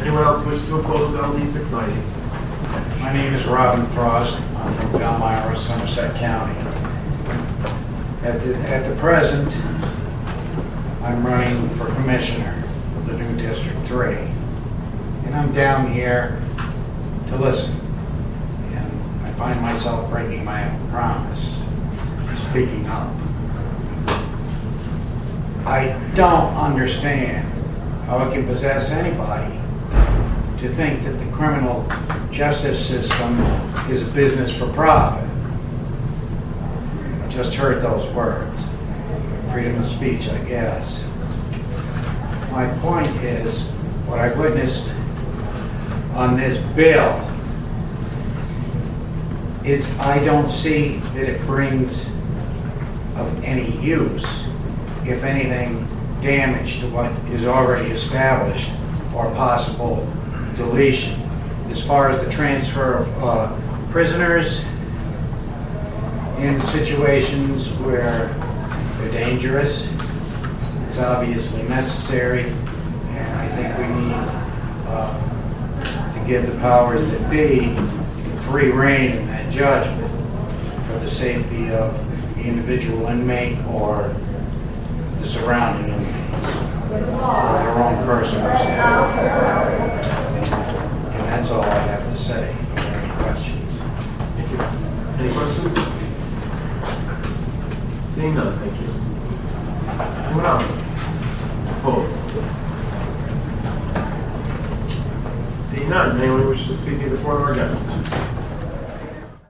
Anyone else wish to oppose LD 690? My name is Robin Frost. I'm from Palmyra, Somerset County. At the present, I'm running for commissioner of the new District 3. And I'm down here to listen. And I find myself breaking my own promise, speaking up. I don't understand how it can possess anybody to think that the criminal justice system is a business for profit. I just heard those words. Freedom of speech, I guess. My point is, what I witnessed on this bill is I don't see that it brings of any use, if anything, damage to what is already established or possible deletion. As far as the transfer of prisoners in situations where they're dangerous, it's obviously necessary, and I think we need to give the powers that be free rein in that judgment for the safety of the individual inmate or the surrounding inmates, or their own personal safety. And that's all I have to say. Are there any questions? Thank you. Any questions? Seeing none, thank you. Anyone else? Opposed? Seeing none, anyone wish to speak either for or against?